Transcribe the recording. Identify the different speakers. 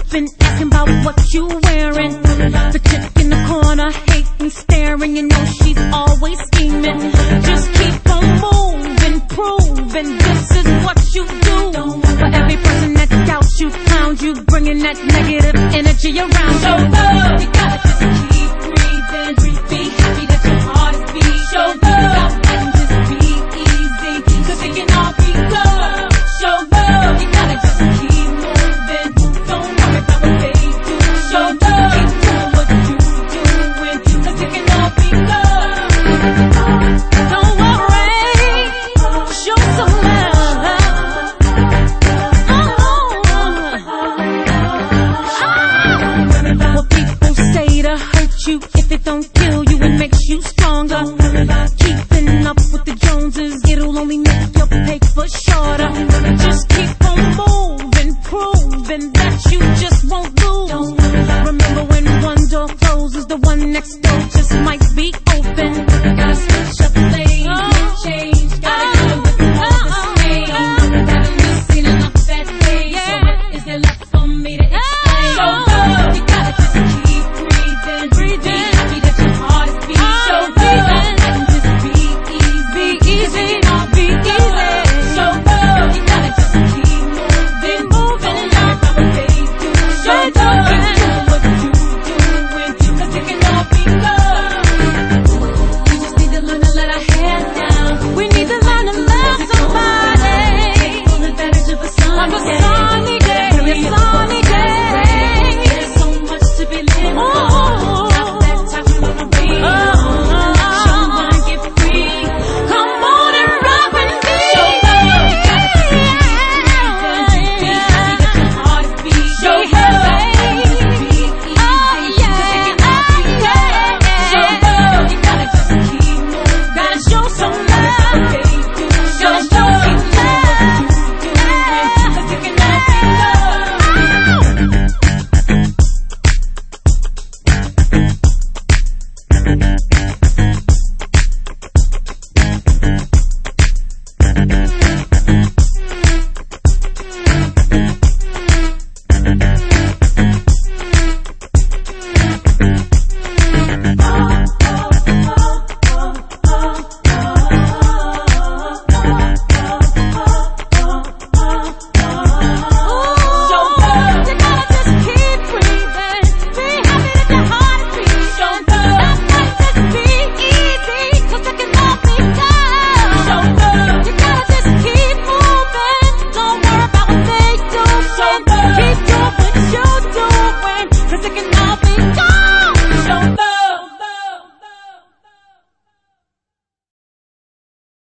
Speaker 1: been asking about what you wearing. The chick in the corner hating, staring, you know she's always scheming. Just keep on moving, proving this is what you do. For every person that doubts you, clowns you, bringing that negative energy around. So love, you gotta just keep breathing. Be happy that your heart is beating. Show love, and just be easy, 'cause it can all be love. Show love, you gotta just keep moving. Don't worry about what they do. Show love, keep doing what you doing, 'cause it can all be love. Don't worry, show some love. What people say to hurt you, if it don't kill you, it makes you stronger. Keeping up with the Joneses, it'll only make your paper shorter. Just keep on moving, proving that you just won't lose. Remember, when one door closes, the one next door just might be open. Gotta switch up lanes, change, gotta go with all the same. Haven't seen enough that day, so what is there left for me to explain? Show love, you gotta just keep breathing. Be happy that your heart is beating. Show love, and just be easy, I'll be easy. Show love, you gotta just keep moving, and learn about what they do. Show love, and do what you doing, 'cause it can all be love. We just need to learn to let our hair down. We need to learn to love somebody. Take full advantage of a sunny day. There's so much to be lived for. Stop that talking on the radio. Show love and get free. Come on and rock with me. Show love, you gotta just keep breathing. Be happy that your heart is beating. Show love, and just be easy, 'cause it can all be love. Show love, you gotta just keep moving. Gotta show some love. Show love, keep doing what you doing, 'cause it can all be love.